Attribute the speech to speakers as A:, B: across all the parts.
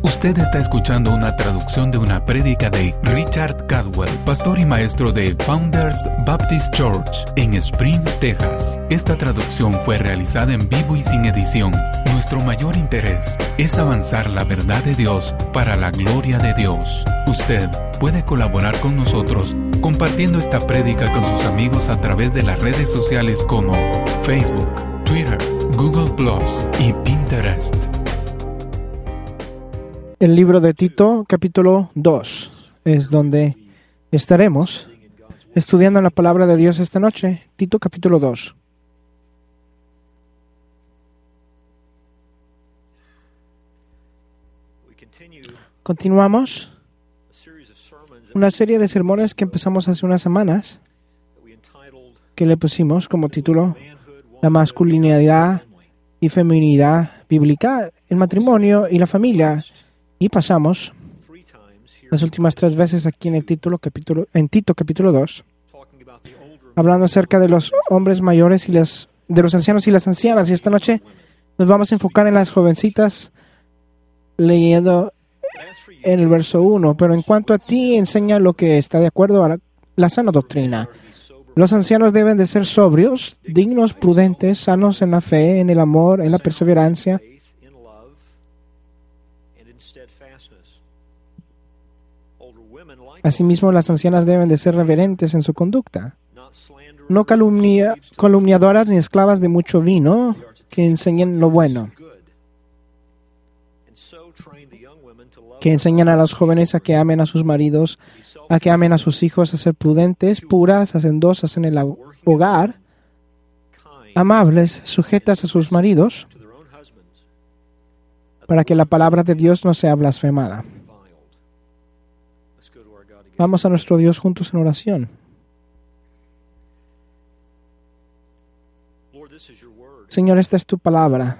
A: Usted está escuchando una traducción de una prédica de Richard Cadwell, pastor y maestro de Founders Baptist Church en Spring, Texas. Esta traducción fue realizada en vivo y sin edición. Nuestro mayor interés es avanzar la verdad de Dios para la gloria de Dios. Usted puede colaborar con nosotros compartiendo esta prédica con sus amigos a través de las redes sociales como Facebook, Twitter, Google Plus y Pinterest.
B: El libro de Tito, capítulo 2, es donde estaremos estudiando la palabra de Dios esta noche. Tito, capítulo 2. Continuamos una serie de sermones que empezamos hace unas semanas, que le pusimos como título La masculinidad y feminidad bíblica, el matrimonio y la familia. Y pasamos las últimas 3 veces aquí en Tito capítulo 2, hablando acerca de los hombres mayores y de los ancianos y las ancianas. Y esta noche nos vamos a enfocar en las jovencitas, leyendo en el verso 1. Pero en cuanto a ti, enseña lo que está de acuerdo a la sana doctrina. Los ancianos deben de ser sobrios, dignos, prudentes, sanos en la fe, en el amor, en la perseverancia. Asimismo, las ancianas deben de ser reverentes en su conducta, no calumniadoras ni esclavas de mucho vino, que enseñen lo bueno, que enseñan a los jóvenes a que amen a sus maridos, a que amen a sus hijos, a ser prudentes, puras, hacendosas en el hogar, amables, sujetas a sus maridos, para que la palabra de Dios no sea blasfemada. Vamos a nuestro Dios juntos en oración. Señor, esta es tu palabra.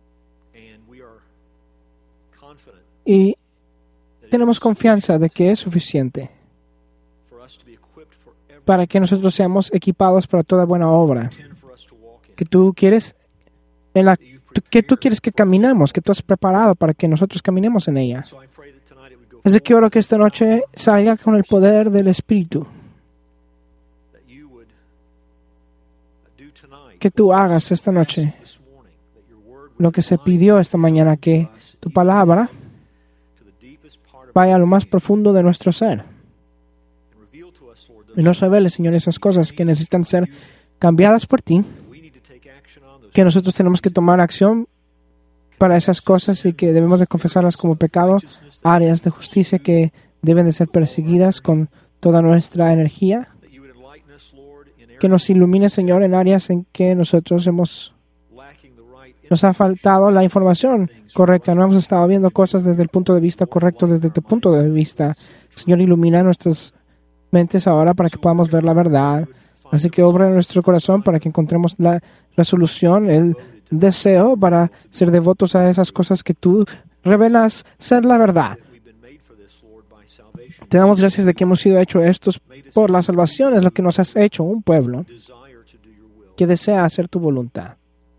B: Y tenemos confianza de que es suficiente para que nosotros seamos equipados para toda buena obra que tú quieres que caminemos, que tú has preparado para que nosotros caminemos en ella. Así que oro que esta noche salga con el poder del Espíritu. Que tú hagas esta noche lo que se pidió esta mañana, que tu palabra vaya a lo más profundo de nuestro ser. Y nos revele, Señor, esas cosas que necesitan ser cambiadas por ti, que nosotros tenemos que tomar acción para esas cosas y que debemos de confesarlas como pecado, áreas de justicia que deben de ser perseguidas con toda nuestra energía. Que nos ilumine, Señor, en áreas en que nos ha faltado la información correcta. No hemos estado viendo cosas desde el punto de vista correcto, desde tu punto de vista. Señor, ilumina nuestras mentes ahora para que podamos ver la verdad. Así que obra en nuestro corazón para que encontremos la resolución, el deseo para ser devotos a esas cosas que tú revelas ser la verdad. Te damos gracias de que hemos sido hechos estos por la salvación. Es lo que nos has hecho, un pueblo que desea hacer tu voluntad.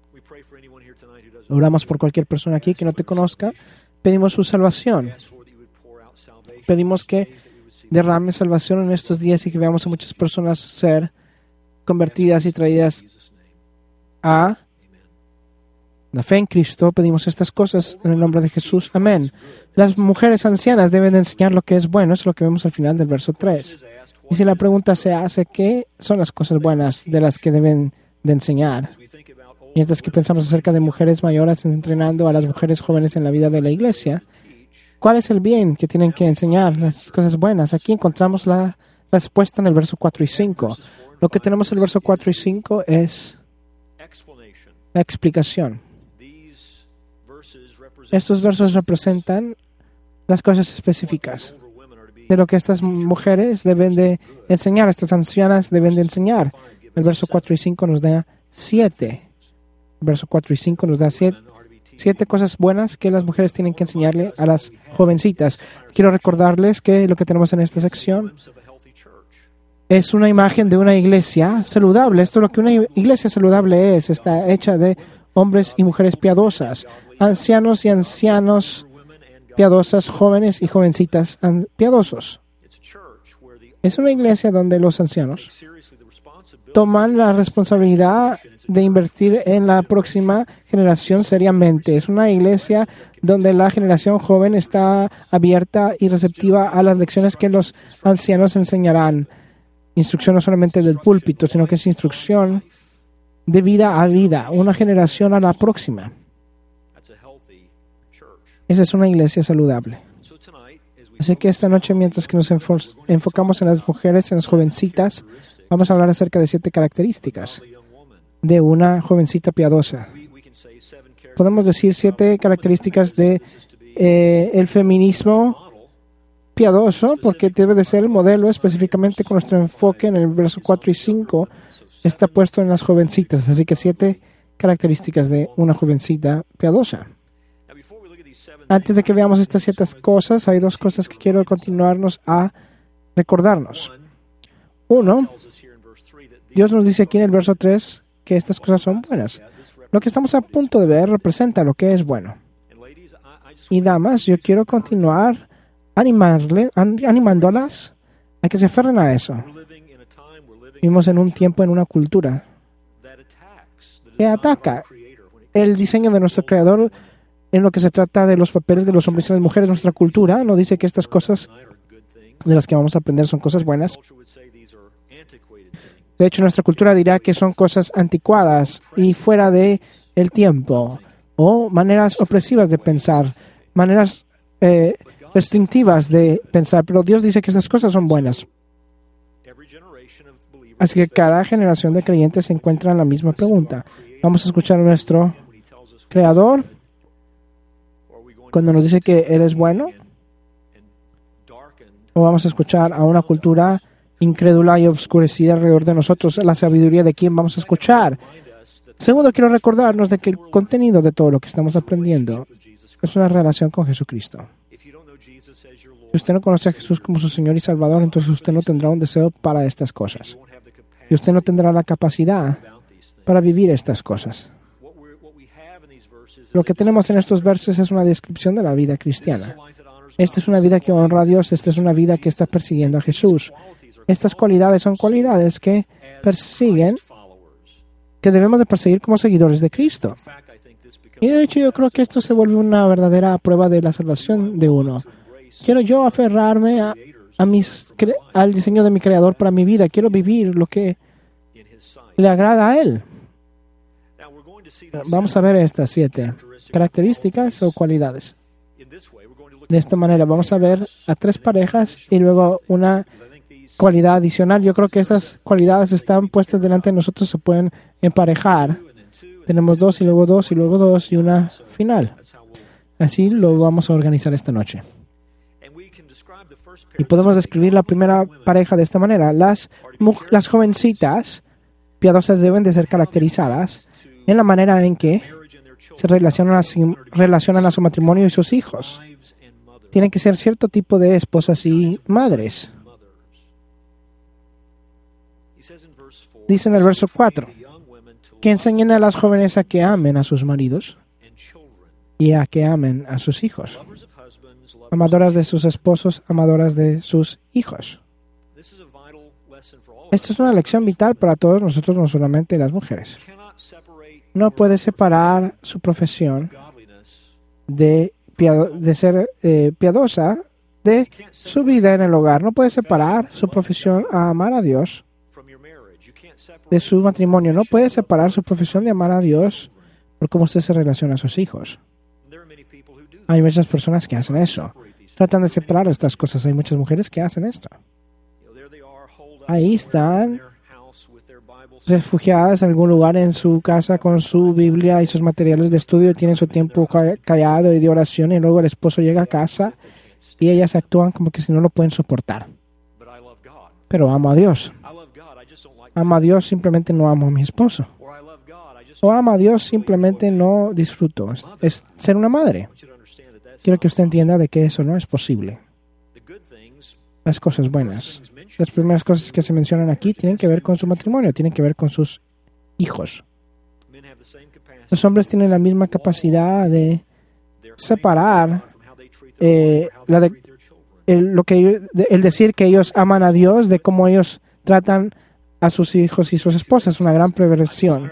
B: Oramos por cualquier persona aquí que no te conozca. Pedimos su salvación. Pedimos que derrame salvación en estos días y que veamos a muchas personas ser convertidas y traídas a la fe en Cristo. Pedimos estas cosas en el nombre de Jesús. Amén. Las mujeres ancianas deben de enseñar lo que es bueno. Es lo que vemos al final del verso 3. Y si la pregunta se hace, ¿qué son las cosas buenas de las que deben de enseñar? Mientras que pensamos acerca de mujeres mayores entrenando a las mujeres jóvenes en la vida de la iglesia, ¿cuál es el bien que tienen que enseñar? Las cosas buenas. Aquí encontramos la respuesta en el verso 4 y 5. Lo que tenemos en el verso 4 y 5 es la explicación. Estos versos representan las cosas específicas de lo que estas mujeres deben de enseñar, estas ancianas deben de enseñar. El verso 4 y 5 nos da 7. El verso 4 y 5 nos da 7 cosas buenas que las mujeres tienen que enseñarle a las jovencitas. Quiero recordarles que lo que tenemos en esta sección es una imagen de una iglesia saludable. Esto es lo que una iglesia saludable es. Está hecha de hombres y mujeres piadosas, ancianos y ancianos piadosas, jóvenes y jovencitas piadosos. Es una iglesia donde los ancianos toman la responsabilidad de invertir en la próxima generación seriamente. Es una iglesia donde la generación joven está abierta y receptiva a las lecciones que los ancianos enseñarán. Instrucción no solamente del púlpito, sino que es instrucción de vida a vida, una generación a la próxima. Esa es una iglesia saludable. Así que esta noche, mientras que nos enfocamos en las mujeres, en las jovencitas, vamos a hablar acerca de 7 características de una jovencita piadosa. Podemos decir 7 características de el feminismo piadoso, porque debe de ser el modelo, específicamente con nuestro enfoque en el verso 4 y 5, está puesto en las jovencitas. Así que 7 características de una jovencita piadosa. Antes de que veamos estas 7 cosas, hay 2 cosas que quiero continuarnos a recordarnos. 1, Dios nos dice aquí en el verso 3 que estas cosas son buenas. Lo que estamos a punto de ver representa lo que es bueno. Y damas, yo quiero continuar animándolas a que se aferren a eso. Vivimos en un tiempo, en una cultura que ataca el diseño de nuestro Creador en lo que se trata de los papeles de los hombres y las mujeres. Nuestra cultura nos dice que estas cosas de las que vamos a aprender son cosas buenas. De hecho, nuestra cultura dirá que son cosas anticuadas y fuera de el tiempo, o maneras opresivas de pensar, maneras restrictivas de pensar. Pero Dios dice que estas cosas son buenas. Así que cada generación de creyentes se encuentra en la misma pregunta. Vamos a escuchar a nuestro Creador cuando nos dice que Él es bueno, o vamos a escuchar a una cultura incrédula y oscurecida alrededor de nosotros. La sabiduría de quién vamos a escuchar. Segundo, quiero recordarnos de que el contenido de todo lo que estamos aprendiendo es una relación con Jesucristo. Si usted no conoce a Jesús como su Señor y Salvador, entonces usted no tendrá un deseo para estas cosas. Y usted no tendrá la capacidad para vivir estas cosas. Lo que tenemos en estos versos es una descripción de la vida cristiana. Esta es una vida que honra a Dios. Esta es una vida que está persiguiendo a Jesús. Estas cualidades son cualidades que persiguen, que debemos de perseguir como seguidores de Cristo. Y de hecho yo creo que esto se vuelve una verdadera prueba de la salvación de uno. Quiero yo aferrarme al diseño de mi Creador para mi vida. Quiero vivir lo que le agrada a Él. Vamos a ver estas 7 características o cualidades. De esta manera vamos a ver a 3 parejas y luego una cualidad adicional. Yo creo que esas cualidades están puestas delante de nosotros, se pueden emparejar. Tenemos 2 y luego 2 y luego 2 y una final. Así lo vamos a organizar esta noche. Y podemos describir la primera pareja de esta manera. Las jovencitas piadosas deben de ser caracterizadas en la manera en que se relacionan a su matrimonio y sus hijos. Tienen que ser cierto tipo de esposas y madres. Dice en el verso 4, que enseñen a las jóvenes a que amen a sus maridos y a que amen a sus hijos. Amadoras de sus esposos, amadoras de sus hijos. Esta es una lección vital para todos nosotros, no solamente las mujeres. No puede separar su profesión de ser piadosa de su vida en el hogar. No puede separar su profesión a amar a Dios de su matrimonio. No puede separar su profesión de amar a Dios por cómo usted se relaciona a sus hijos. Hay muchas personas que hacen eso. Tratan de separar estas cosas. Hay muchas mujeres que hacen esto. Ahí están refugiadas en algún lugar en su casa con su Biblia y sus materiales de estudio. Tienen su tiempo callado y de oración, y luego el esposo llega a casa y ellas actúan como que si no lo pueden soportar. Pero amo a Dios. Amo a Dios, simplemente no amo a mi esposo. O amo a Dios, simplemente no disfruto. Es ser una madre. Quiero que usted entienda de que eso no es posible. Las cosas buenas, las primeras cosas que se mencionan aquí tienen que ver con su matrimonio, tienen que ver con sus hijos. Los hombres tienen la misma capacidad de separar el decir que ellos aman a Dios, de cómo ellos tratan a sus hijos y sus esposas, una gran perversión.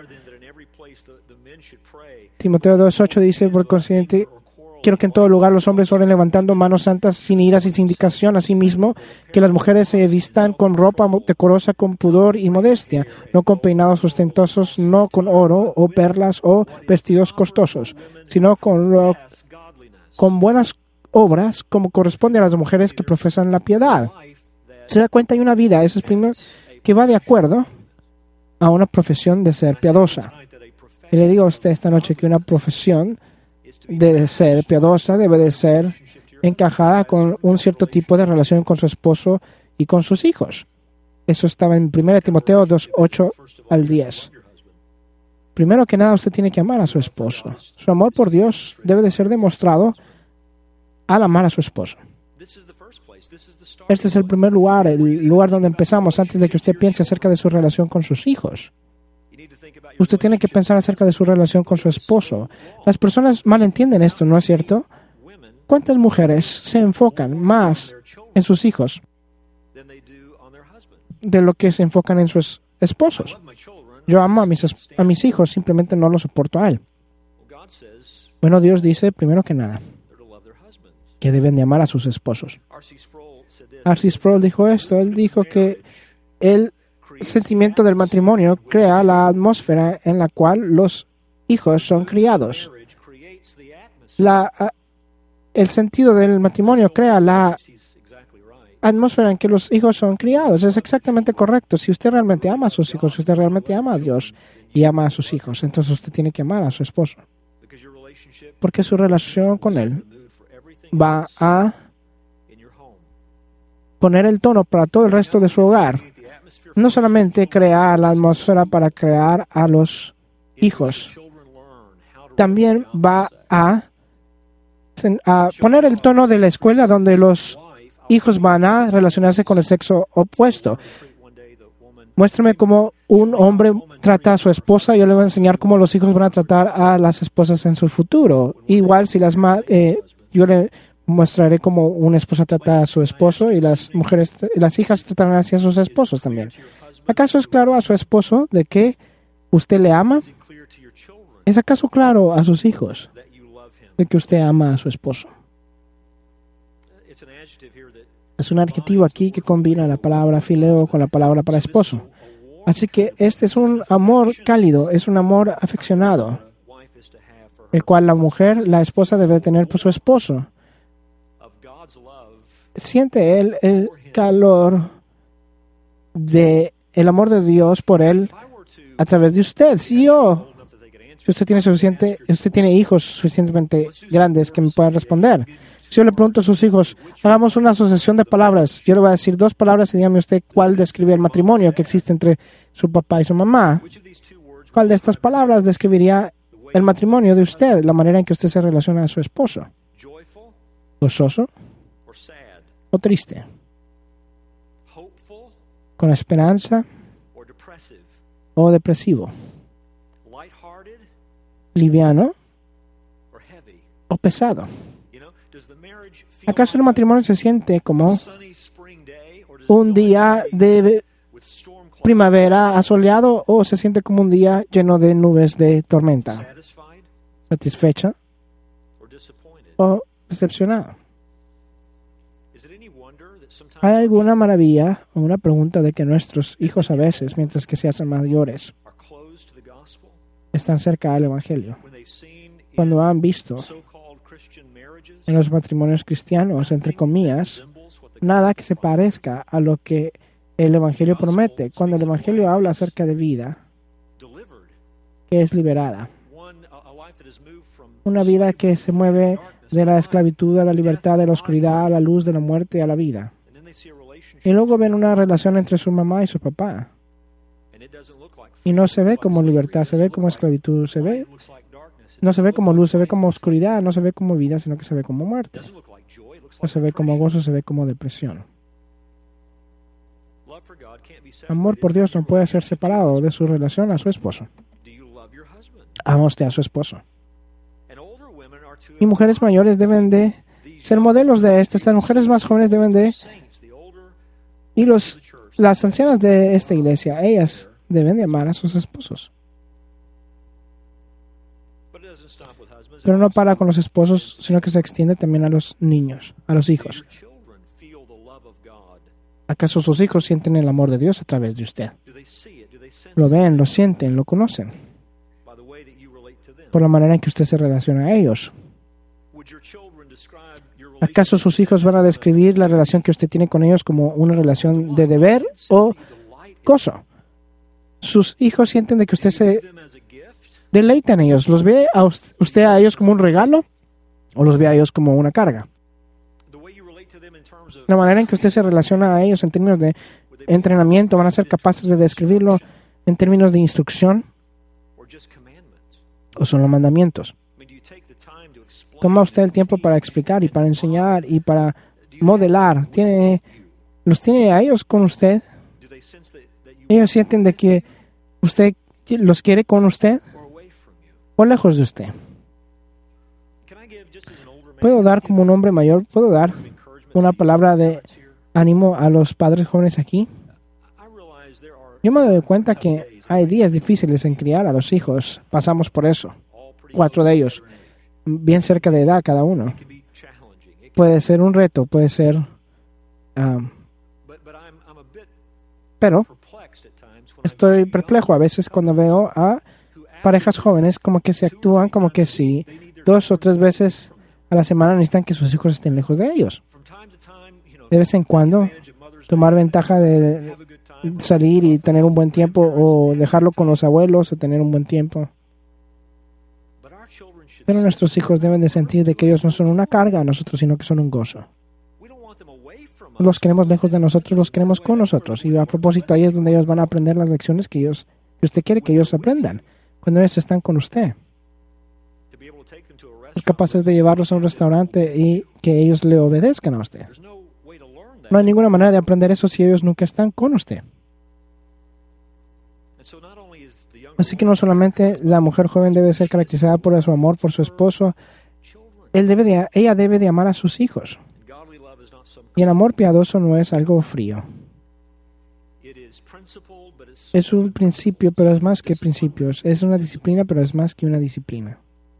B: Timoteo 2:8 dice, por consiguiente, quiero que en todo lugar los hombres oren levantando manos santas sin iras y sin indicación. Asimismo, que las mujeres se vistan con ropa decorosa, con pudor y modestia, no con peinados ostentosos, no con oro o perlas o vestidos costosos, sino con buenas obras, como corresponde a las mujeres que profesan la piedad. Se da cuenta, hay una vida, eso es primero, que va de acuerdo a una profesión de ser piadosa. Y le digo a usted esta noche que una profesión de ser piadosa debe de ser encajada con un cierto tipo de relación con su esposo y con sus hijos. Eso estaba en 1 Timoteo 2:8 al 10. Primero que nada, usted tiene que amar a su esposo. Su amor por Dios debe de ser demostrado al amar a su esposo. Este es el primer lugar, el lugar donde empezamos antes de que usted piense acerca de su relación con sus hijos. Usted tiene que pensar acerca de su relación con su esposo. Las personas malentienden esto, ¿no es cierto? ¿Cuántas mujeres se enfocan más en sus hijos de lo que se enfocan en sus esposos? Yo amo a mis hijos, simplemente no los soporto a él. Bueno, Dios dice, primero que nada, que deben de amar a sus esposos. R.C. Sproul dijo esto. Él dijo que el sentimiento del matrimonio crea la atmósfera en la cual los hijos son criados. El sentido del matrimonio crea la atmósfera en que los hijos son criados. Es exactamente correcto. Si usted realmente ama a sus hijos, si usted realmente ama a Dios y ama a sus hijos, entonces usted tiene que amar a su esposo. Porque su relación con él va a poner el tono para todo el resto de su hogar. No solamente crear la atmósfera para crear a los hijos, también va a poner el tono de la escuela donde los hijos van a relacionarse con el sexo opuesto. Muéstrame cómo un hombre trata a su esposa, yo le voy a enseñar cómo los hijos van a tratar a las esposas en su futuro. Igual si yo le mostraré cómo una esposa trata a su esposo y las hijas tratarán hacia sus esposos también. ¿Acaso es claro a su esposo de que usted le ama? ¿Es acaso claro a sus hijos de que usted ama a su esposo? Es un adjetivo aquí que combina la palabra fileo con la palabra para esposo. Así que este es un amor cálido, es un amor afeccionado, el cual la mujer, la esposa, debe tener por su esposo. Siente él el calor del amor de Dios por él a través de usted. Si usted tiene hijos suficientemente grandes que me puedan responder. Si yo le pregunto a sus hijos, hagamos una asociación de palabras, yo le voy a decir 2 palabras y dígame usted cuál describe el matrimonio que existe entre su papá y su mamá. ¿Cuál de estas palabras describiría el matrimonio de usted, la manera en que usted se relaciona a su esposo? ¿Gozoso o triste? ¿Con esperanza o depresivo? ¿Liviano o pesado? ¿Acaso el matrimonio se siente como un día de primavera asoleado o se siente como un día lleno de nubes de tormenta? ¿Satisfecha o decepcionada? ¿Hay alguna maravilla o una pregunta de que nuestros hijos a veces, mientras que se hacen mayores, están cerca del Evangelio? Cuando han visto en los matrimonios cristianos, entre comillas, nada que se parezca a lo que el Evangelio promete. Cuando el Evangelio habla acerca de vida que es liberada, una vida que se mueve de la esclavitud a la libertad, de la oscuridad a la luz, de la muerte a la vida. Y luego ven una relación entre su mamá y su papá. Y no se ve como libertad, se ve como esclavitud, no se ve como luz, se ve como oscuridad, no se ve como vida, sino que se ve como muerte. No se ve como gozo, se ve como depresión. Amor por Dios no puede ser separado de su relación a su esposo. ¿Ama usted a su esposo? Y mujeres mayores deben de ser modelos de estas. Las mujeres más jóvenes deben de, y las ancianas de esta iglesia, ellas deben de amar a sus esposos. Pero no para con los esposos, sino que se extiende también a los niños, a los hijos. ¿Acaso sus hijos sienten el amor de Dios a través de usted? Lo ven, lo sienten, lo conocen. Por la manera en que usted se relaciona a ellos. ¿Acaso sus hijos van a describir la relación que usted tiene con ellos como una relación de deber o gozo? Sus hijos sienten de que usted se deleita en ellos. ¿Los ve a usted a ellos como un regalo o los ve a ellos como una carga? La manera en que usted se relaciona a ellos en términos de entrenamiento, ¿van a ser capaces de describirlo en términos de instrucción o son los mandamientos? Toma usted el tiempo para explicar y para enseñar y para modelar. ¿Los tiene a ellos con usted? ¿Ellos sienten de que usted los quiere con usted o lejos de usted? ¿Puedo dar como un hombre mayor? ¿Puedo dar una palabra de ánimo a los padres jóvenes aquí? Yo me doy cuenta que hay días difíciles en criar a los hijos. Pasamos por eso. 4 de ellos, bien cerca de edad cada uno. Puede ser un reto, puede ser... pero estoy perplejo a veces cuando veo a parejas jóvenes como que se actúan como que si 2 o 3 veces a la semana necesitan que sus hijos estén lejos de ellos. De vez en cuando, tomar ventaja de salir y tener un buen tiempo o dejarlo con los abuelos o tener un buen tiempo. Pero nuestros hijos deben de sentir de que ellos no son una carga a nosotros, sino que son un gozo. Los queremos lejos de nosotros, los queremos con nosotros. Y a propósito, ahí es donde ellos van a aprender las lecciones que usted quiere que ellos aprendan. Cuando ellos están con usted. Ser capaces de llevarlos a un restaurante y que ellos le obedezcan a usted. No hay ninguna manera de aprender eso si ellos nunca están con usted. Así que no solamente la mujer joven debe ser caracterizada por su amor por su esposo, ella debe de amar a sus hijos. Y el amor piadoso no es algo frío. Es un principio, pero es más que principios. Es una disciplina, pero es más que una disciplina.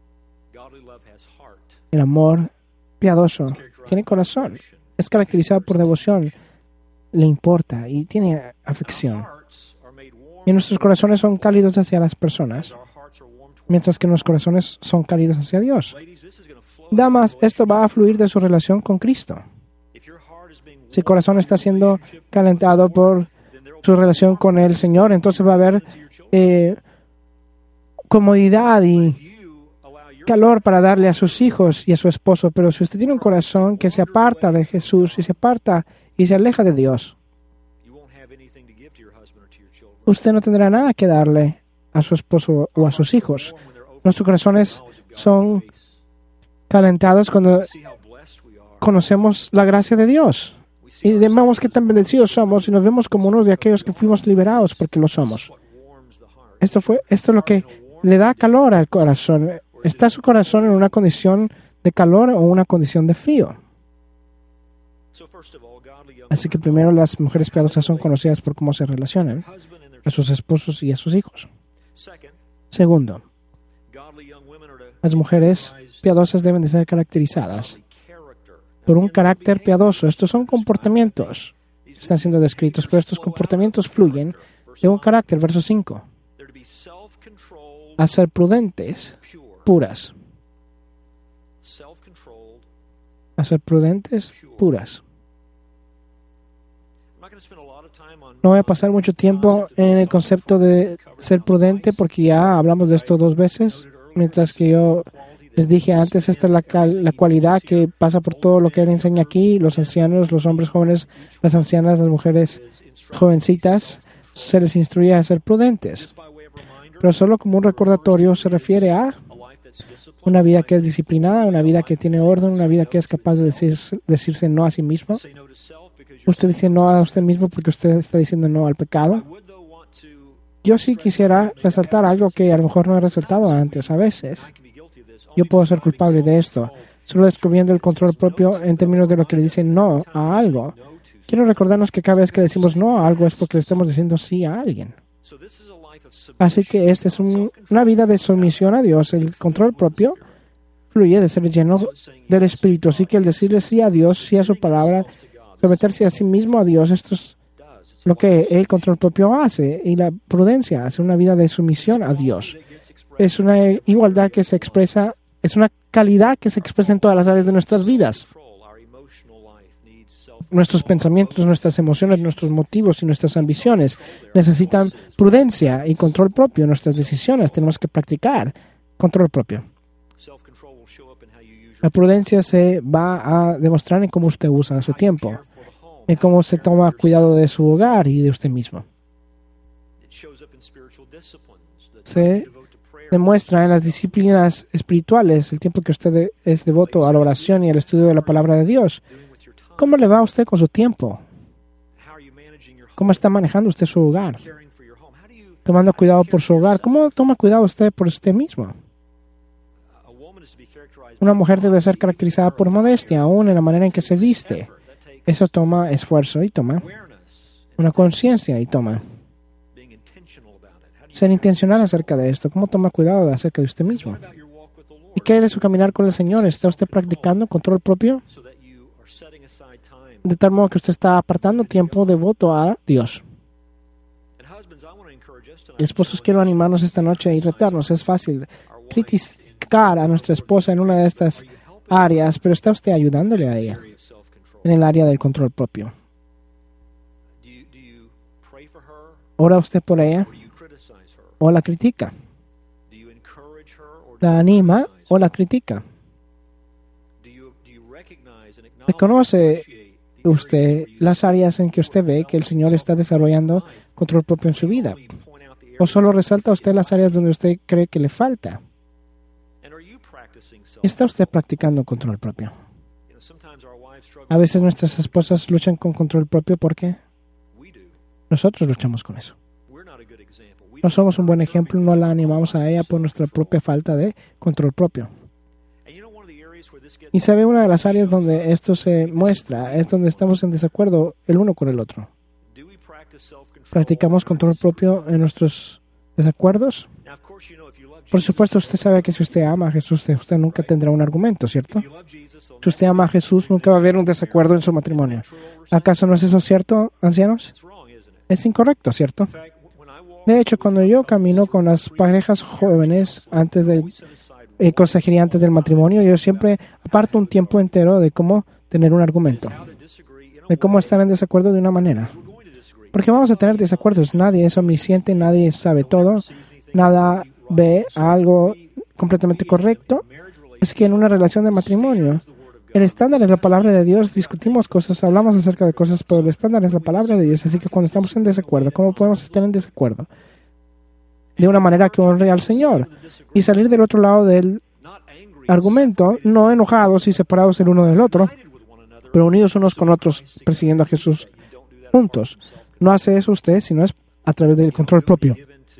B: El amor piadoso tiene corazón. Es caracterizado por devoción. Le importa y tiene afección. Y nuestros corazones son cálidos hacia las personas, mientras que nuestros corazones son cálidos hacia Dios. Damas, esto va a fluir de su relación con Cristo. Si el corazón está siendo calentado por su relación con el Señor, entonces va a haber comodidad y calor para darle a sus hijos y a su esposo. Pero si usted tiene un corazón que se aparta de Jesús y se aparta y se aleja de Dios, usted no tendrá nada que darle a su esposo o a sus hijos. Nuestros corazones son calentados cuando conocemos la gracia de Dios. Y vemos qué tan bendecidos somos y nos vemos como uno de aquellos que fuimos liberados porque lo somos. Esto es lo que le da calor al corazón. ¿Está su corazón en una condición de calor o una condición de frío? Así que primero, las mujeres piadosas son conocidas por cómo se relacionan a sus esposos y a sus hijos. Segundo, las mujeres piadosas deben de ser caracterizadas por un carácter piadoso. Estos son comportamientos que están siendo descritos, pero estos comportamientos fluyen de un carácter. Verso 5. A ser prudentes, puras. A ser prudentes, puras. No voy a pasar mucho tiempo en el concepto de ser prudente porque ya hablamos de esto 2 veces, mientras que yo les dije antes, esta es la cualidad que pasa por todo lo que él enseña aquí. Los ancianos, los hombres jóvenes, las ancianas, las mujeres jovencitas, se les instruye a ser prudentes. Pero solo como un recordatorio se refiere a una vida que es disciplinada, una vida que tiene orden, una vida que es capaz de decirse no a sí mismo. Usted dice no a usted mismo porque usted está diciendo no al pecado. Yo sí quisiera resaltar algo que a lo mejor no he resaltado antes. A veces yo puedo ser culpable de esto. solo descubriendo el control propio en términos de lo que le dicen no a algo. Quiero recordarnos que cada vez que decimos no a algo es porque le estamos diciendo sí a alguien. Así que esta es una vida de sumisión a Dios. El control propio fluye de ser lleno del Espíritu. Así que el decirle sí a Dios, sí a su palabra, someterse a sí mismo a Dios, esto es lo que el control propio hace. Y la prudencia hace una vida de sumisión a Dios. Es una igualdad que se expresa, es una calidad que se expresa en todas las áreas de nuestras vidas. Nuestros pensamientos, nuestras emociones, nuestros motivos y nuestras ambiciones necesitan prudencia y control propio. Nuestras decisiones tenemos que practicar control propio. La prudencia se va a demostrar en cómo usted usa su tiempo, en cómo se toma cuidado de su hogar y de usted mismo. Se demuestra en las disciplinas espirituales, el tiempo que usted es devoto a la oración y al estudio de la palabra de Dios. ¿Cómo le va a usted con su tiempo? ¿Cómo está manejando usted su hogar? Tomando cuidado por su hogar. ¿Cómo toma cuidado usted por usted mismo? Una mujer debe ser caracterizada por modestia, aún en la manera en que se viste. Eso toma esfuerzo y toma una conciencia y toma ser intencional acerca de esto. ¿Cómo toma cuidado acerca de usted mismo? ¿Y qué hay de su caminar con el Señor? ¿Está usted practicando control propio? De tal modo que usted está apartando tiempo devoto a Dios. Esposos, quiero animarnos esta noche y retarnos. Es fácil criticar a nuestra esposa en una de estas áreas, pero ¿está usted ayudándole a ella en el área del control propio? ¿Ora usted por ella o la critica? ¿La anima o la critica? ¿Reconoce usted las áreas en que usted ve que el Señor está desarrollando control propio en su vida? ¿O solo resalta usted las áreas donde usted cree que le falta? ¿Está usted practicando control propio? A veces nuestras esposas luchan con control propio porque nosotros luchamos con eso. No somos un buen ejemplo, no la animamos a ella por nuestra propia falta de control propio. Y sabe, una de las áreas donde esto se muestra es donde estamos en desacuerdo el uno con el otro. ¿Practicamos control propio en nuestros desacuerdos? Por supuesto, usted sabe que si usted ama a Jesús, usted nunca tendrá un argumento, ¿cierto? Si usted ama a Jesús, nunca va a haber un desacuerdo en su matrimonio. ¿Acaso no es eso cierto, ancianos? Es incorrecto, ¿cierto? De hecho, cuando yo camino con las parejas jóvenes antes de consejería antes del matrimonio, yo siempre aparto un tiempo entero de cómo tener un argumento, de cómo estar en desacuerdo de una manera. Porque vamos a tener desacuerdos. Nadie es omnisciente, nadie sabe todo, nada ve algo completamente correcto. Es que en una relación de matrimonio, el estándar es la palabra de Dios. Discutimos cosas, hablamos acerca de cosas, pero el estándar es la palabra de Dios. Así que cuando estamos en desacuerdo, ¿cómo podemos estar en desacuerdo? De una manera que honre al Señor y salir del otro lado del argumento, no enojados y separados el uno del otro, pero unidos unos con otros, persiguiendo a Jesús juntos. No hace eso usted, sino es a través del control propio.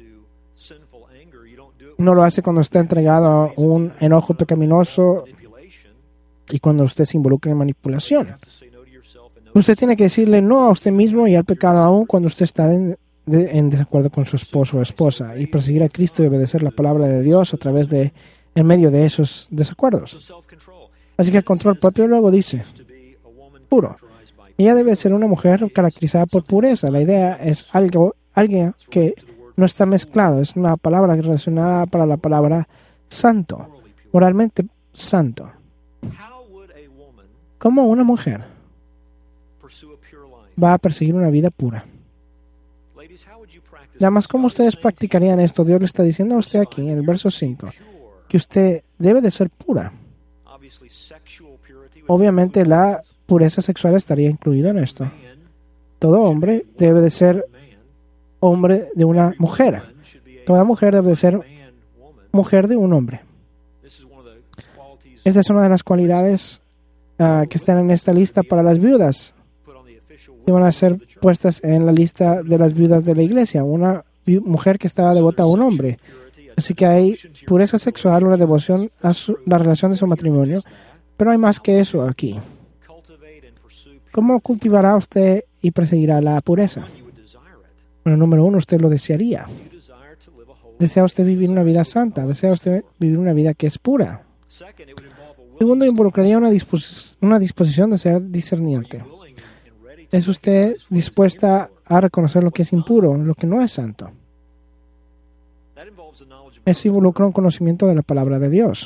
B: No lo hace cuando está entregado a un enojo pecaminoso y cuando usted se involucra en manipulación. Usted tiene que decirle no a usted mismo y al pecado aún cuando usted está en desacuerdo con su esposo o esposa, y perseguir a Cristo y obedecer la palabra de Dios en medio de esos desacuerdos. Así que el control propio luego dice, puro. Ella debe ser una mujer caracterizada por pureza. La idea es alguien que no está mezclado. Es una palabra relacionada para la palabra santo, moralmente santo. ¿Cómo una mujer va a perseguir una vida pura? Damas, ¿cómo ustedes practicarían esto? Dios le está diciendo a usted aquí, en el verso 5, que usted debe de ser pura. Obviamente, la pureza sexual estaría incluida en esto. Todo hombre debe de ser hombre de una mujer. Toda mujer debe de ser mujer de un hombre. Esta es una de las cualidades que están en esta lista para las viudas. Y van a ser puestas en la lista de las viudas de la iglesia, una mujer que estaba devota a un hombre. Así que hay pureza sexual, una devoción a la relación de su matrimonio, Pero hay más que eso aquí. ¿Cómo cultivará usted y perseguirá la pureza? Bueno, número uno, usted lo desearía. ¿Desea usted vivir una vida santa? ¿Desea usted vivir una vida que es pura? Segundo, involucraría una disposición de ser discerniente. ¿Es usted dispuesta a reconocer lo que es impuro, lo que no es santo? Eso involucra un conocimiento de la palabra de Dios.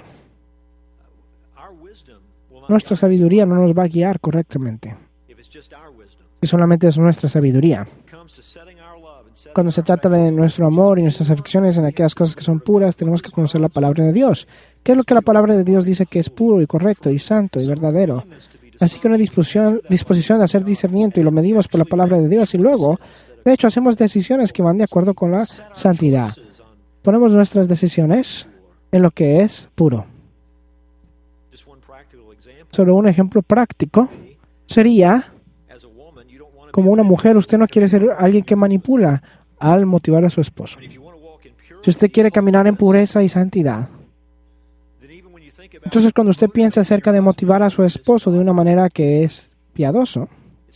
B: Nuestra sabiduría no nos va a guiar correctamente. Si solamente es nuestra sabiduría. Cuando se trata de nuestro amor y nuestras afecciones en aquellas cosas que son puras, tenemos que conocer la palabra de Dios. ¿Qué es lo que la palabra de Dios dice que es puro y correcto y santo y verdadero? Así que una disposición de hacer discernimiento y lo medimos por la palabra de Dios y luego, de hecho, hacemos decisiones que van de acuerdo con la santidad. Ponemos nuestras decisiones en lo que es puro. Solo un ejemplo práctico sería, como una mujer, usted no quiere ser alguien que manipula al motivar a su esposo. Si usted quiere caminar en pureza y santidad, entonces cuando usted piensa acerca de motivar a su esposo de una manera que es piadoso,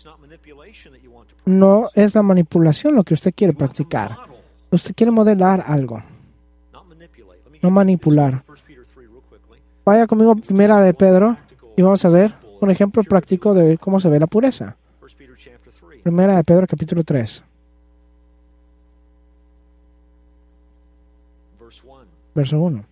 B: no es la manipulación lo que usted quiere practicar. Usted quiere modelar algo, no manipular. Vaya conmigo a Primera de Pedro y vamos a ver un ejemplo práctico de cómo se ve la pureza. Primera de Pedro, capítulo 3. Verso 1.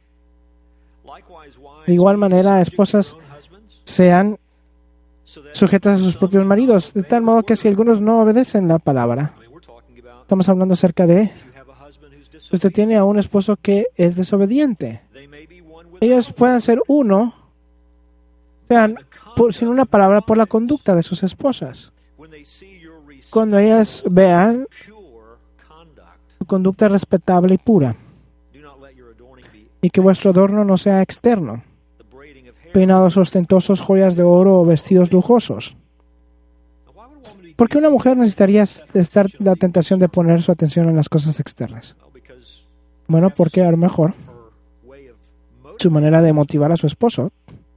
B: De igual manera, esposas sean sujetas a sus propios maridos, de tal modo que si algunos no obedecen la palabra, estamos hablando acerca de, usted tiene a un esposo que es desobediente. Ellos pueden ser uno, sean sin una palabra, por la conducta de sus esposas. Cuando ellas vean su conducta respetable y pura, y que vuestro adorno no sea externo, peinados ostentosos, joyas de oro o vestidos lujosos. ¿Por qué una mujer necesitaría estar la tentación de poner su atención en las cosas externas? Bueno, porque a lo mejor su manera de motivar a su esposo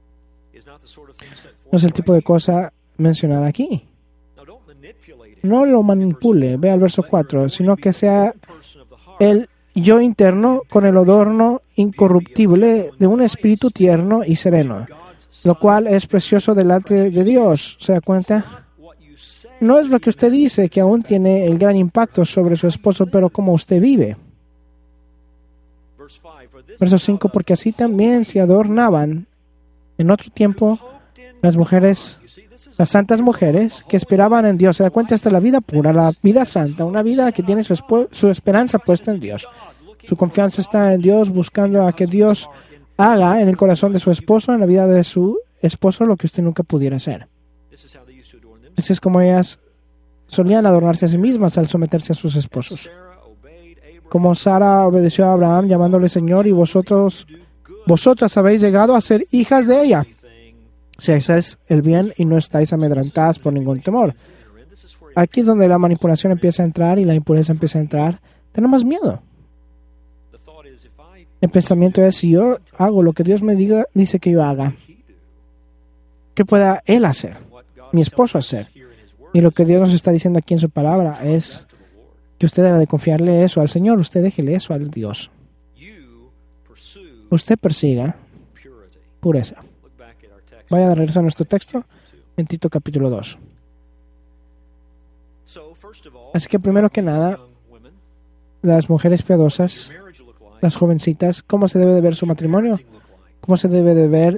B: no es el tipo de cosa mencionada aquí. No lo manipule, ve al verso 4, sino que sea el yo interno con el adorno incorruptible de un espíritu tierno y sereno, lo cual es precioso delante de Dios. ¿Se da cuenta? No es lo que usted dice que aún tiene el gran impacto sobre su esposo, pero como usted vive. Verso 5, porque así también se adornaban en otro tiempo las santas mujeres que esperaban en Dios. Se da cuenta, esta es la vida pura, la vida santa, una vida que tiene su esperanza puesta en Dios. Su confianza está en Dios, buscando a que Dios haga en el corazón de su esposo, en la vida de su esposo, lo que usted nunca pudiera hacer. Así es como ellas solían adornarse a sí mismas al someterse a sus esposos. Como Sara obedeció a Abraham llamándole Señor, y vosotras habéis llegado a ser hijas de ella, si hacéis el bien y no estáis amedrentadas por ningún temor. Aquí es donde la manipulación empieza a entrar y la impureza empieza a entrar. Tenemos miedo. El pensamiento es, si yo hago lo que Dios me dice que yo haga, ¿qué pueda Él hacer? Mi esposo hacer. Y lo que Dios nos está diciendo aquí en su palabra es que usted debe de confiarle eso al Señor. Usted déjele eso al Dios. Usted persiga pureza. Vaya de regreso a nuestro texto en Tito capítulo 2. Así que primero que nada, las mujeres piadosas, las jovencitas, ¿cómo se debe de ver su matrimonio? ¿Cómo se debe de ver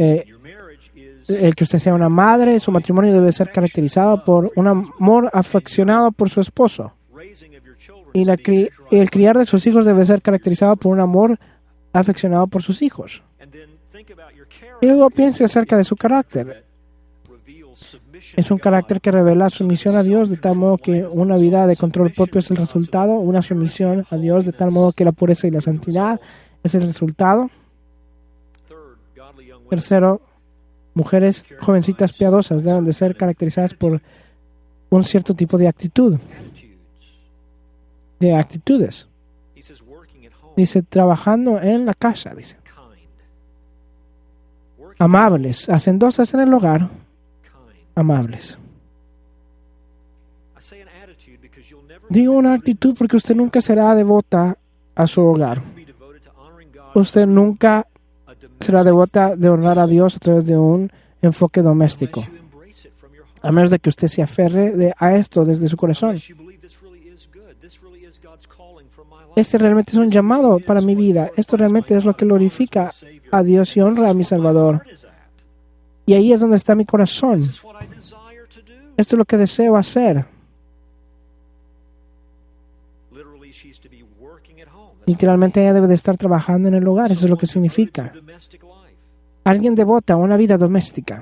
B: el que usted sea una madre? Su matrimonio debe ser caracterizado por un amor afeccionado por su esposo. Y el criar de sus hijos debe ser caracterizado por un amor afeccionado por sus hijos. Y luego piense acerca de su carácter. Es un carácter que revela sumisión a Dios, de tal modo que una vida de control propio es el resultado, una sumisión a Dios, de tal modo que la pureza y la santidad es el resultado. Tercero, mujeres jovencitas piadosas deben de ser caracterizadas por un cierto tipo de actitudes. Dice, trabajando en la casa, dice. amables, hacendosas en el hogar, amables. Digo una actitud porque usted nunca será devota a su hogar. Usted nunca será devota de honrar a Dios a través de un enfoque doméstico, a menos de que usted se aferre a esto desde su corazón. Este realmente es un llamado para mi vida. Esto realmente es lo que glorifica a Dios y honra a mi Salvador. Y ahí es donde está mi corazón. Esto es lo que deseo hacer. Literalmente ella debe de estar trabajando en el hogar. Eso es lo que significa. Alguien devota a una vida doméstica.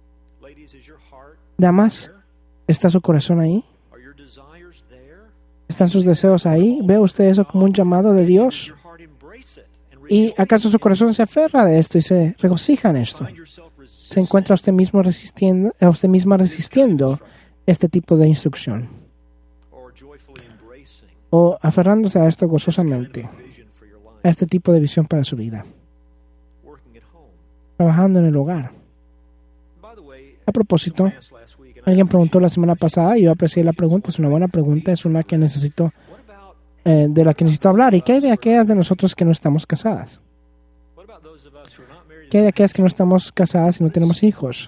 B: Damas, ¿está su corazón ahí? ¿Están sus deseos ahí? ¿Ve usted eso como un llamado de Dios? ¿Y acaso su corazón se aferra de esto y se regocija en esto? ¿Se encuentra usted misma resistiendo este tipo de instrucción? ¿O aferrándose a esto gozosamente? A este tipo de visión para su vida. Trabajando en el hogar. A propósito, alguien preguntó la semana pasada y yo aprecié la pregunta. Es una buena pregunta, es una que necesito, de la que necesito hablar. ¿Y qué hay de aquellas de nosotros que no estamos casadas? ¿Qué hay de aquellas que no estamos casadas y no tenemos hijos?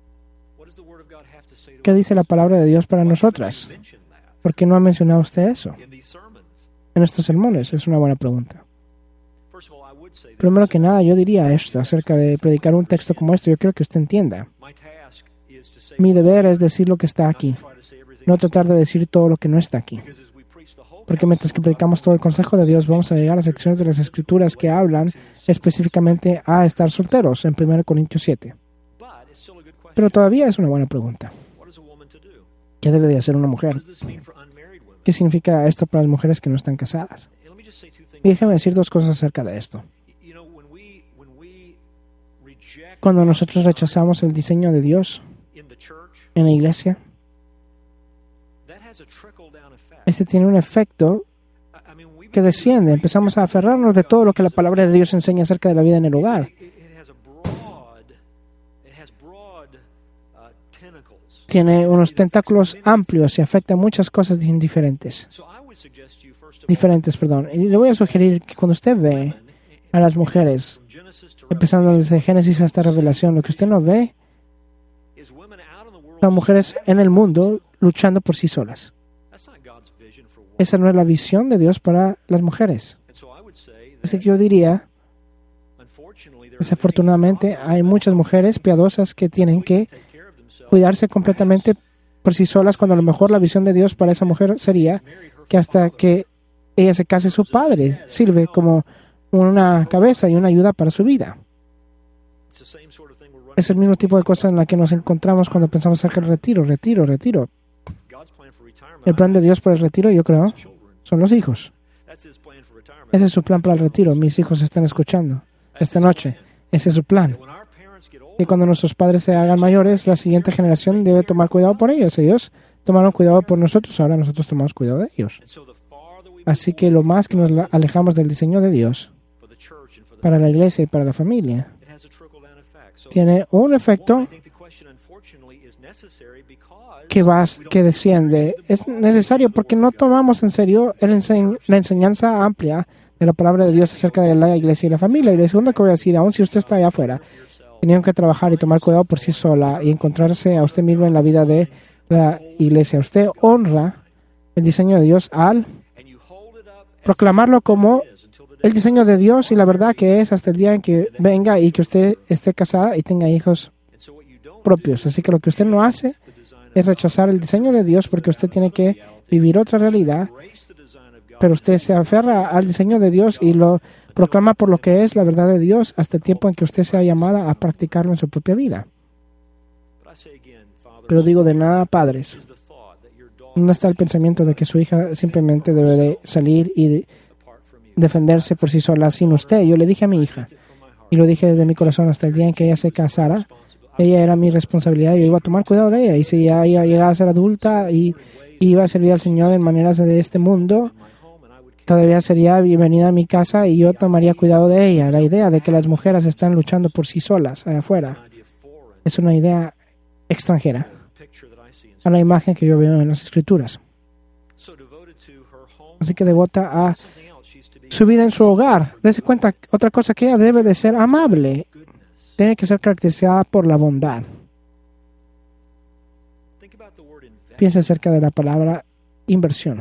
B: ¿Qué dice la palabra de Dios para nosotras? ¿Por qué no ha mencionado usted eso en estos sermones? Es una buena pregunta. Primero que nada, yo diría esto acerca de predicar un texto como esto. Yo quiero que usted entienda. Mi deber es decir lo que está aquí, no tratar de decir todo lo que no está aquí. Porque mientras que predicamos todo el consejo de Dios, vamos a llegar a secciones de las Escrituras que hablan específicamente a estar solteros en 1 Corintios 7. Pero todavía es una buena pregunta. ¿Qué debe de hacer una mujer? ¿Qué significa esto para las mujeres que no están casadas? Y déjame decir dos cosas acerca de esto. Cuando nosotros rechazamos el diseño de Dios en la iglesia, este tiene un efecto que desciende. Empezamos a aferrarnos de todo lo que la palabra de Dios enseña acerca de la vida en el hogar. Tiene unos tentáculos amplios y afecta muchas cosas diferentes. Y le voy a sugerir que cuando usted ve a las mujeres, empezando desde Génesis hasta Revelación, lo que usted no ve son mujeres en el mundo luchando por sí solas. Esa no es la visión de Dios para las mujeres. Así que yo diría, desafortunadamente, hay muchas mujeres piadosas que tienen que cuidarse completamente por sí solas, cuando a lo mejor la visión de Dios para esa mujer sería que hasta que ella se case, su padre sirve como una cabeza y una ayuda para su vida. Es el mismo tipo de cosa en la que nos encontramos cuando pensamos acerca del retiro. El plan de Dios para el retiro, yo creo, son los hijos. Ese es su plan para el retiro. Mis hijos están escuchando esta noche. Ese es su plan. Y cuando nuestros padres se hagan mayores, la siguiente generación debe tomar cuidado por ellos. Ellos tomaron cuidado por nosotros, ahora nosotros tomamos cuidado de ellos. Así que lo más que nos alejamos del diseño de Dios para la iglesia y para la familia, tiene un efecto que desciende. Es necesario porque no tomamos en serio la enseñanza amplia de la palabra de Dios acerca de la iglesia y la familia. Y lo segundo que voy a decir, aun si usted está allá afuera, teniendo que trabajar y tomar cuidado por sí sola y encontrarse a usted mismo en la vida de la iglesia, usted honra el diseño de Dios al proclamarlo como el diseño de Dios y la verdad que es hasta el día en que venga y que usted esté casada y tenga hijos propios. Así que lo que usted no hace es rechazar el diseño de Dios porque usted tiene que vivir otra realidad, pero usted se aferra al diseño de Dios y lo proclama por lo que es la verdad de Dios hasta el tiempo en que usted sea llamada a practicarlo en su propia vida. Pero digo de nada, padres, no está el pensamiento de que su hija simplemente debe de salir y defenderse por sí sola sin usted. Yo le dije a mi hija, y lo dije desde mi corazón, hasta el día en que ella se casara, ella era mi responsabilidad y yo iba a tomar cuidado de ella. Y si ella iba a llegar a ser adulta y iba a servir al Señor en maneras de este mundo, todavía sería bienvenida a mi casa y yo tomaría cuidado de ella. La idea de que las mujeres están luchando por sí solas allá afuera es una idea extranjera a la imagen que yo veo en las Escrituras. Así que devota a su vida en su hogar. Dese cuenta, otra cosa que ella debe de ser amable. Tiene que ser caracterizada por la bondad. Piensa acerca de la palabra inversión.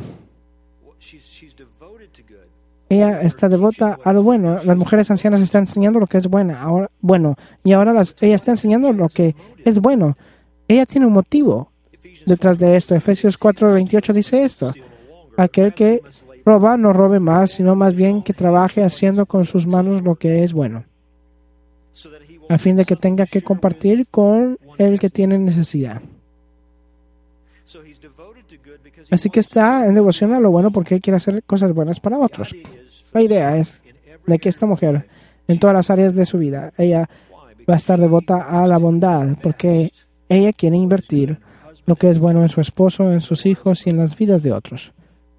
B: Ella está devota a lo bueno. Las mujeres ancianas están enseñando lo que es bueno. Ella está enseñando lo que es bueno. Ella tiene un motivo detrás de esto. Efesios 4:28 dice esto: aquel que roba, no robe más, sino más bien que trabaje haciendo con sus manos lo que es bueno, a fin de que tenga que compartir con el que tiene necesidad. Así que está en devoción a lo bueno porque él quiere hacer cosas buenas para otros. La idea es de que esta mujer, en todas las áreas de su vida, ella va a estar devota a la bondad porque ella quiere invertir lo que es bueno en su esposo, en sus hijos y en las vidas de otros.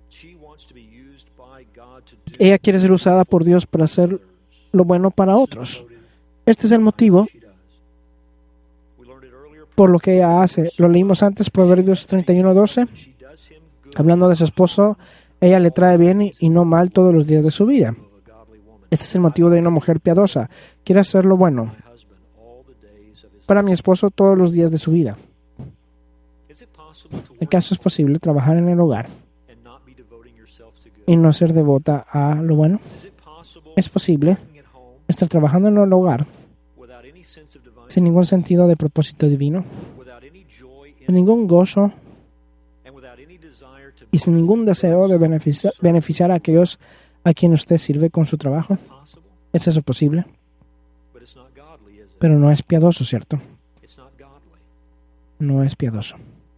B: Ella quiere ser usada por Dios para hacer lo bueno para otros. Este es el motivo por lo que ella hace. Lo leímos antes, Proverbios 31:12. Hablando de su esposo, ella le trae bien y no mal todos los días de su vida. Este es el motivo de una mujer piadosa. Quiere hacer lo bueno para mi esposo todos los días de su vida. ¿Acaso es posible trabajar en el hogar y no ser devota a lo bueno? ¿Es posible estar trabajando en el hogar sin ningún sentido de propósito divino, sin ningún gozo y sin ningún deseo de beneficiar a aquellos a quienes usted sirve con su trabajo? ¿Es eso posible? Pero no es piadoso, ¿cierto? No es piadoso.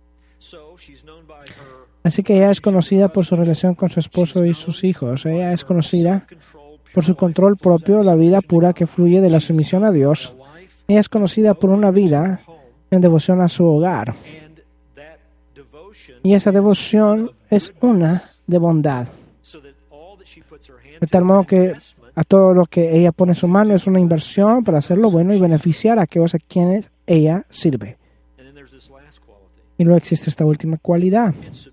B: Así que ella es conocida por su relación con su esposo y sus hijos. Ella es conocida por su control propio, la vida pura que fluye de la sumisión a Dios. Ella es conocida por una vida en devoción a su hogar. Y esa devoción es una de bondad. De tal modo que a todo lo que ella pone en su mano es una inversión para hacerlo bueno y beneficiar a aquellos a quienes ella sirve. Y luego existe esta última cualidad.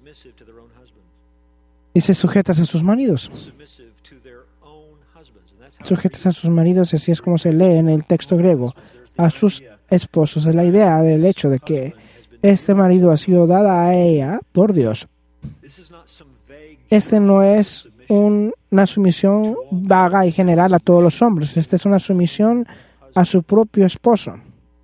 B: Dice, sujetas a sus maridos. Sujetas a sus maridos, así es como se lee en el texto griego. A sus esposos. Es la idea del hecho de que este marido ha sido dada a ella por Dios. Este no es una sumisión vaga y general a todos los hombres. Esta es una sumisión a su propio esposo.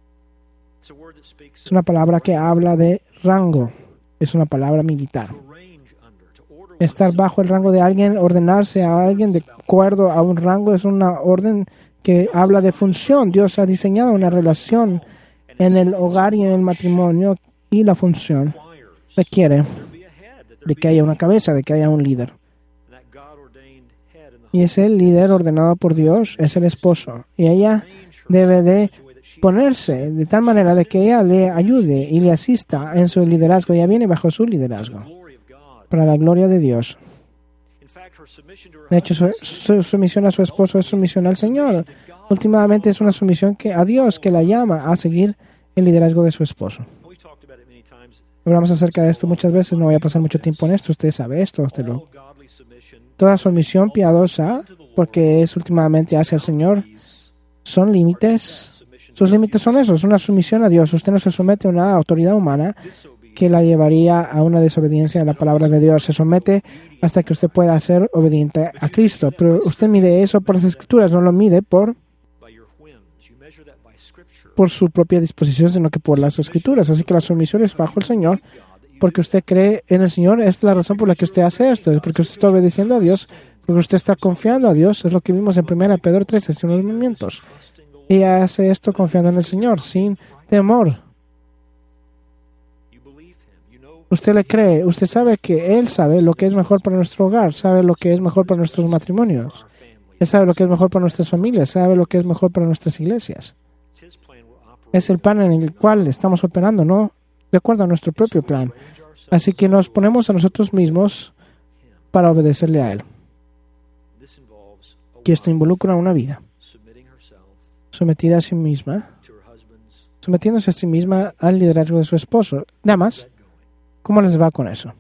B: Es una palabra que habla de rango. Es una palabra militar. Estar bajo el rango de alguien, ordenarse a alguien de acuerdo a un rango, es una orden que habla de función. Dios ha diseñado una relación en el hogar y en el matrimonio, y la función requiere de que haya una cabeza, de que haya un líder. Y ese líder ordenado por Dios es el esposo. Y ella debe de ponerse de tal manera de que ella le ayude y le asista en su liderazgo. Ella viene bajo su liderazgo para la gloria de Dios. De hecho, su sumisión a su esposo es sumisión al Señor. Últimamente es una sumisión a Dios que la llama a seguir el liderazgo de su esposo. Hablamos acerca de esto muchas veces, no voy a pasar mucho tiempo en esto, usted sabe esto. Toda sumisión piadosa, porque es últimamente hacia el Señor, son límites. Sus límites son esos, una sumisión a Dios. Usted no se somete a una autoridad humana que la llevaría a una desobediencia a la palabra de Dios. Se somete hasta que usted pueda ser obediente a Cristo. Pero usted mide eso por las Escrituras, no lo mide por su propia disposición, sino que por las Escrituras. Así que la sumisión es bajo el Señor, porque usted cree en el Señor. Es la razón por la que usted hace esto, es porque usted está obedeciendo a Dios, porque usted está confiando a Dios. Es lo que vimos en 1 Pedro 3, hace unos momentos. Ella hace esto confiando en el Señor, sin temor. Usted le cree, usted sabe que Él sabe lo que es mejor para nuestro hogar, sabe lo que es mejor para nuestros matrimonios. Él sabe lo que es mejor para nuestras familias, sabe lo que es mejor para nuestras iglesias. Es el plan en el cual estamos operando, no de acuerdo a nuestro propio plan. Así que nos ponemos a nosotros mismos para obedecerle a Él. Y esto involucra una vida sometida a sí misma, sometiéndose a sí misma al liderazgo de su esposo. Damas, ¿cómo les va con eso?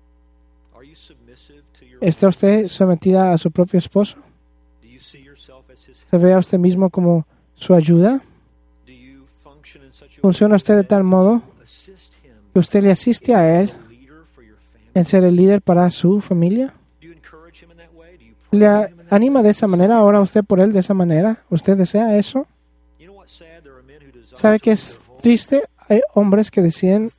B: ¿Está usted sometida a su propio esposo? ¿Se ve a usted mismo como su ayuda? ¿Funciona usted de tal modo que usted le asiste a él en ser el líder para su familia? ¿Le anima de esa manera? ¿Ora usted por él de esa manera? ¿Usted desea eso? ¿Sabe que es triste? Hay hombres que deciden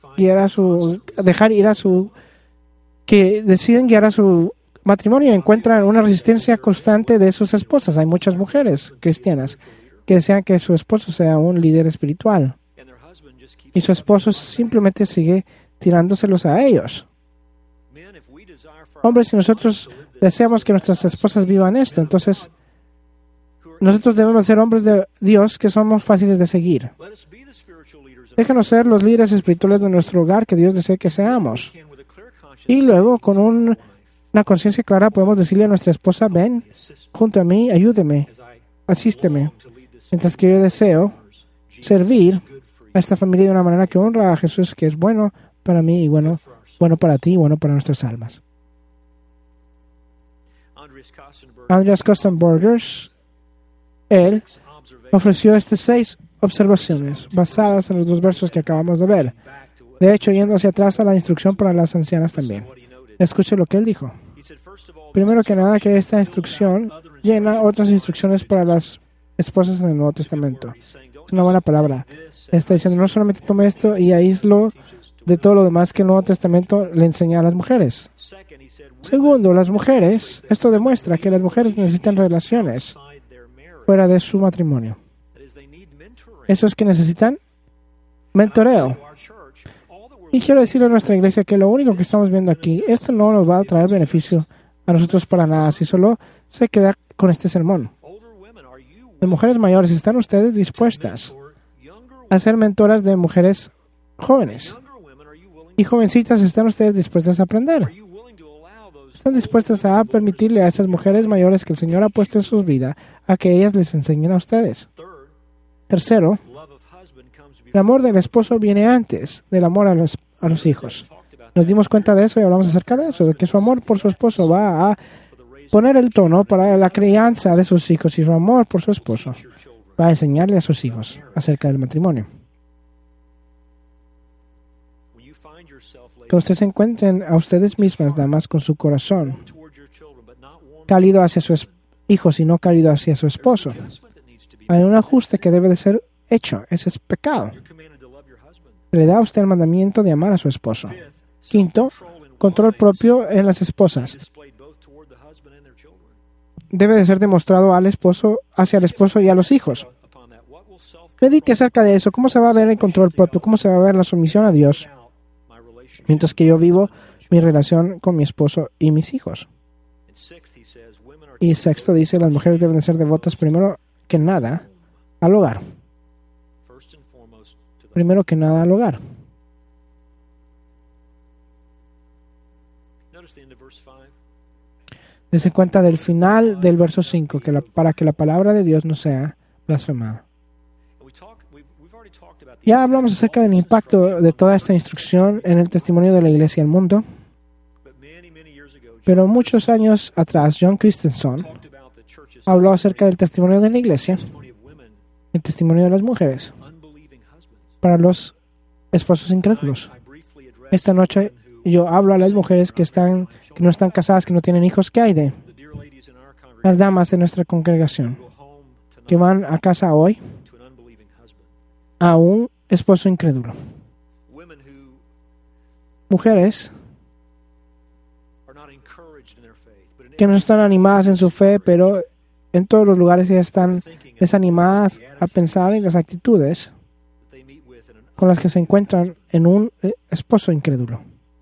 B: deciden guiar a su matrimonio y encuentran una resistencia constante de sus esposas. Hay muchas mujeres cristianas que desean que su esposo sea un líder espiritual y su esposo simplemente sigue tirándoselos a ellos. Hombres, si nosotros deseamos que nuestras esposas vivan esto, entonces nosotros debemos ser hombres de Dios que somos fáciles de seguir. Déjanos ser los líderes espirituales de nuestro hogar que Dios desea que seamos. Y luego, con una conciencia clara, podemos decirle a nuestra esposa: ven junto a mí, ayúdeme, asísteme, mientras que yo deseo servir a esta familia de una manera que honra a Jesús, que es bueno para mí y bueno para ti y bueno para nuestras almas. Andreas Kostenberger, él ofreció estas 6 observaciones basadas en los 2 versos que acabamos de ver. De hecho, yendo hacia atrás a la instrucción para las ancianas también. Escuche lo que él dijo. Primero que nada, que esta instrucción llena otras instrucciones para las esposas en el Nuevo Testamento. Es una buena palabra. Está diciendo, no solamente tome esto y aíslo de todo lo demás que el Nuevo Testamento le enseña a las mujeres. Segundo, las mujeres, esto demuestra que las mujeres necesitan relaciones fuera de su matrimonio. Eso es que necesitan mentoreo. Y quiero decirle a nuestra iglesia que lo único que estamos viendo aquí, esto no nos va a traer beneficio a nosotros para nada, si solo se queda con este sermón. Las mujeres mayores, ¿están ustedes dispuestas a ser mentoras de mujeres jóvenes? Y jovencitas, ¿están ustedes dispuestas a aprender? ¿Están dispuestas a permitirle a esas mujeres mayores que el Señor ha puesto en sus vidas a que ellas les enseñen a ustedes? Tercero, el amor del esposo viene antes del amor a los hijos. Nos dimos cuenta de eso y hablamos acerca de eso, de que su amor por su esposo va a poner el tono para la crianza de sus hijos y su amor por su esposo va a enseñarle a sus hijos acerca del matrimonio. Que ustedes se encuentren a ustedes mismas, damas, con su corazón cálido hacia sus hijos y no cálido hacia su esposo. Hay un ajuste que debe de ser hecho. Ese es pecado. Le da a usted el mandamiento de amar a su esposo. Quinto, control propio en las esposas. Debe de ser demostrado al esposo, hacia el esposo y a los hijos. Medite acerca de eso. ¿Cómo se va a ver el control propio? ¿Cómo se va a ver la sumisión a Dios? Mientras que yo vivo mi relación con mi esposo y mis hijos. Y sexto dice, las mujeres deben de ser devotas primero que nada al hogar. Primero que nada al hogar. Dese cuenta del final del verso 5, para que la palabra de Dios no sea blasfemada. Ya hablamos acerca del impacto de toda esta instrucción en el testimonio de la iglesia y el mundo. Pero muchos años atrás, John Christensen habló acerca del testimonio de la iglesia, el testimonio de las mujeres, para los esposos incrédulos. Esta noche yo hablo a las mujeres que no están casadas, que no tienen hijos. ¿Qué hay de las damas de nuestra congregación que van a casa hoy a un esposo incrédulo? Mujeres que no están animadas en su fe, pero en todos los lugares ellas están desanimadas al pensar en las actitudes con las que se encuentran en un esposo incrédulo.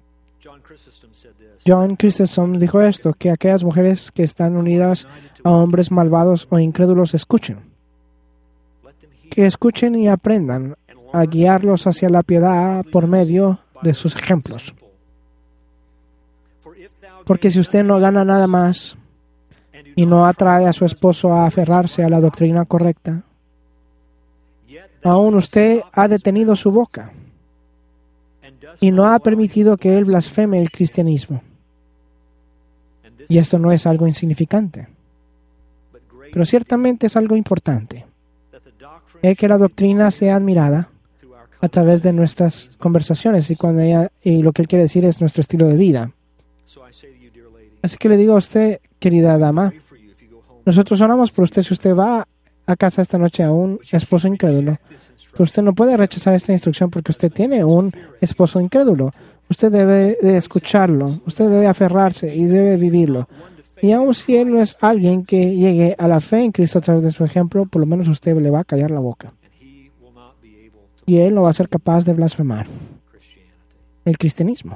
B: John Christensen dijo esto, que aquellas mujeres que están unidas a hombres malvados o incrédulos escuchen. Que escuchen y aprendan a guiarlos hacia la piedad por medio de sus ejemplos. Porque si usted no gana nada más y no atrae a su esposo a aferrarse a la doctrina correcta, aún usted ha detenido su boca y no ha permitido que él blasfeme el cristianismo. Y esto no es algo insignificante, pero ciertamente es algo importante. Es que la doctrina sea admirada a través de nuestras conversaciones y lo que él quiere decir es nuestro estilo de vida. Así que le digo a usted, querida dama, nosotros oramos por usted si usted va a casa esta noche a un esposo incrédulo. Pero usted no puede rechazar esta instrucción porque usted tiene un esposo incrédulo. Usted debe de escucharlo, usted debe aferrarse y debe vivirlo. Y aun si él no es alguien que llegue a la fe en Cristo a través de su ejemplo, por lo menos usted le va a callar la boca. Y él no va a ser capaz de blasfemar el cristianismo.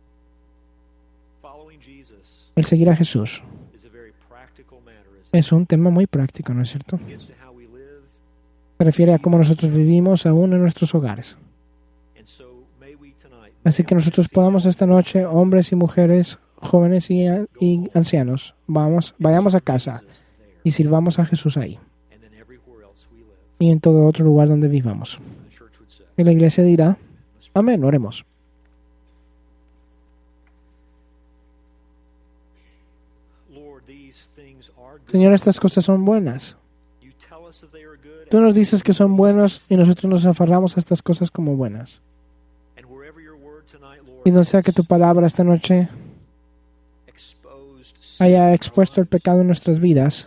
B: El seguir a Jesús es un tema muy práctico, ¿no es cierto? Se refiere a cómo nosotros vivimos aún en nuestros hogares. Así que nosotros podamos esta noche, hombres y mujeres, jóvenes y ancianos, vayamos a casa y sirvamos a Jesús ahí y en todo otro lugar donde vivamos. Y la iglesia dirá, amén, oremos. Señor, estas cosas son buenas. Tú nos dices que son buenos y nosotros nos aferramos a estas cosas como buenas. Y no sea que tu palabra esta noche haya expuesto el pecado en nuestras vidas.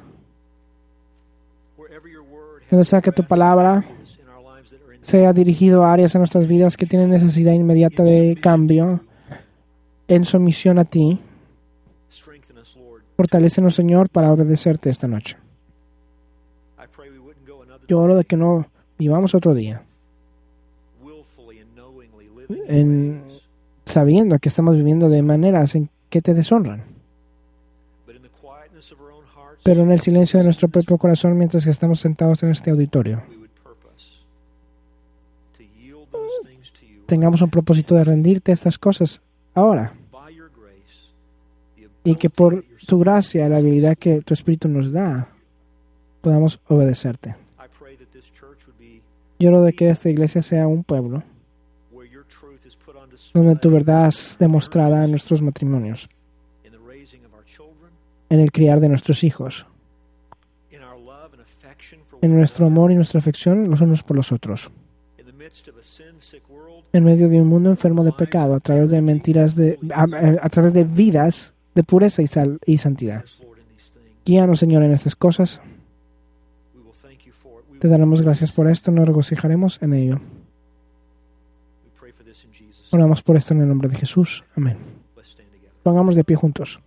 B: No sea que tu palabra sea dirigido a áreas en nuestras vidas que tienen necesidad inmediata de cambio en sumisión a ti. Fortalécenos, Señor, para obedecerte esta noche. Yo oro de que no vivamos otro día sabiendo que estamos viviendo de maneras en que te deshonran. Pero en el silencio de nuestro propio corazón, mientras que estamos sentados en este auditorio, tengamos un propósito de rendirte estas cosas ahora. Y que por tu gracia, la habilidad que tu Espíritu nos da, podamos obedecerte. Yo oro de que esta iglesia sea un pueblo donde tu verdad es demostrada en nuestros matrimonios, en el criar de nuestros hijos, en nuestro amor y nuestra afección los unos por los otros, en medio de un mundo enfermo de pecado, a través de mentiras, a través de vidas de pureza y santidad. Guíanos, Señor, en estas cosas. Te daremos gracias por esto, nos regocijaremos en ello. Oramos por esto en el nombre de Jesús. Amén. Pongamos de pie juntos.